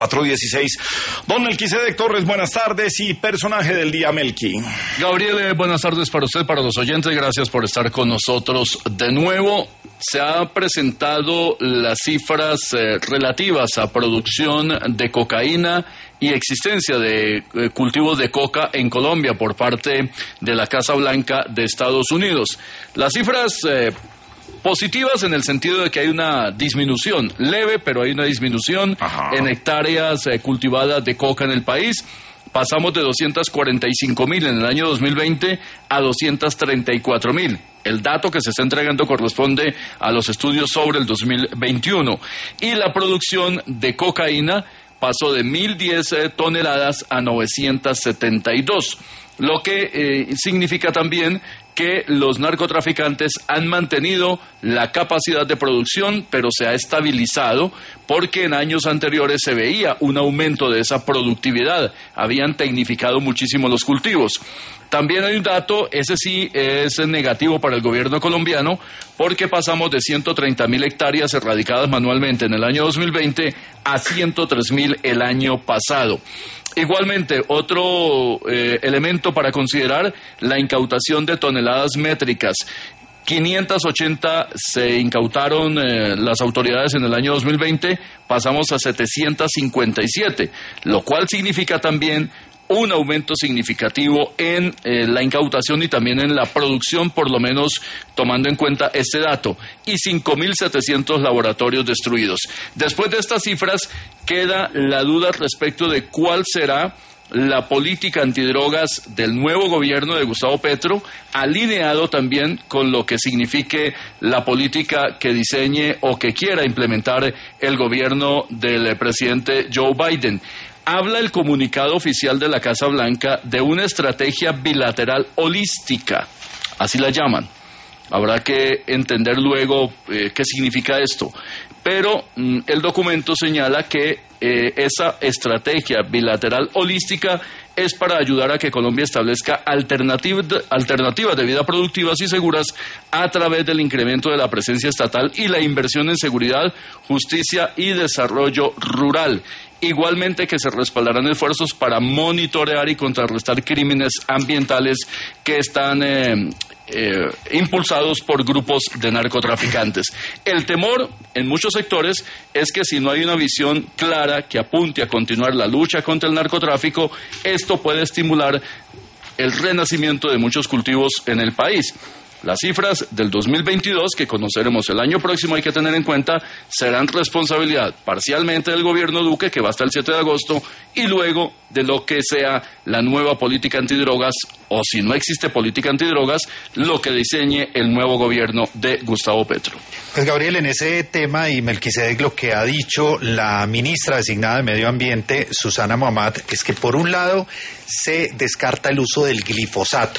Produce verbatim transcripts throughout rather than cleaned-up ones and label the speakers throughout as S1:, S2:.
S1: cuatro dieciséis. Don Melquisedec Torres, buenas tardes y personaje del día, Melqui.
S2: Gabriel, buenas tardes para usted, para los oyentes, gracias por estar con nosotros de nuevo. Se han presentado las cifras eh, relativas a producción de cocaína y existencia de eh, cultivos de coca en Colombia por parte de la Casa Blanca de Estados Unidos. Las cifras eh, positivas en el sentido de que hay una disminución leve, pero hay una disminución Ajá. en hectáreas eh, cultivadas de coca en el país. Pasamos de doscientos cuarenta y cinco mil en el año dos mil veinte a doscientos treinta y cuatro mil. El dato que se está entregando corresponde a los estudios sobre el dos mil veintiuno. Y la producción de cocaína pasó de mil diez toneladas a novecientos setenta y dos, lo que eh, significa también que los narcotraficantes han mantenido la capacidad de producción, pero se ha estabilizado porque en años anteriores se veía un aumento de esa productividad. Habían tecnificado muchísimo los cultivos. También hay un dato, ese sí es negativo para el gobierno colombiano, porque pasamos de ciento treinta mil hectáreas erradicadas manualmente en el año dos mil veinte a ciento tres mil el año pasado. Igualmente, otro eh, elemento para considerar, la incautación de toneladas métricas. quinientas ochenta se incautaron eh, las autoridades en el año dos mil veinte, pasamos a setecientos cincuenta y siete, lo cual significa también un aumento significativo en eh, la incautación y también en la producción, por lo menos tomando en cuenta este dato, y cinco mil setecientos laboratorios destruidos. Después de estas cifras, queda la duda respecto de cuál será la política antidrogas del nuevo gobierno de Gustavo Petro, alineado también con lo que signifique la política que diseñe o que quiera implementar el gobierno del presidente Joe Biden. Habla el comunicado oficial de la Casa Blanca de una estrategia bilateral holística, así la llaman. Habrá que entender luego eh, qué significa esto. Pero mm, el documento señala que eh, esa estrategia bilateral holística es para ayudar a que Colombia establezca alternativas alternativas de vida productivas y seguras a través del incremento de la presencia estatal y la inversión en seguridad, justicia y desarrollo rural. Igualmente que se respaldarán esfuerzos para monitorear y contrarrestar crímenes ambientales que están eh, eh, impulsados por grupos de narcotraficantes. El temor en muchos sectores es que si no hay una visión clara que apunte a continuar la lucha contra el narcotráfico, esto puede estimular el renacimiento de muchos cultivos en el país. Las cifras del dos mil veintidós, que conoceremos el año próximo, hay que tener en cuenta, serán responsabilidad parcialmente del gobierno Duque, que va hasta el siete de agosto, y luego de lo que sea la nueva política antidrogas, o si no existe política antidrogas, lo que diseñe el nuevo gobierno de Gustavo Petro.
S3: Pues Gabriel, en ese tema, y Melquisedec, lo que ha dicho la ministra designada de Medio Ambiente, Susana Muhammad, es que por un lado se descarta el uso del glifosato.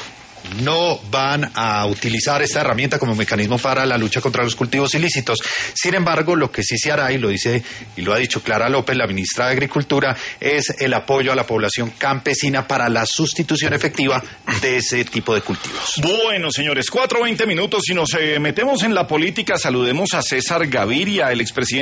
S3: No van a utilizar esta herramienta como mecanismo para la lucha contra los cultivos ilícitos. Sin embargo, lo que sí se hará, y lo dice y lo ha dicho Clara López, la ministra de Agricultura, es el apoyo a la población campesina para la sustitución efectiva de ese tipo de cultivos.
S1: Bueno, señores, cuatro veinte minutos y nos eh, metemos en la política. Saludemos a César Gaviria, el expresidente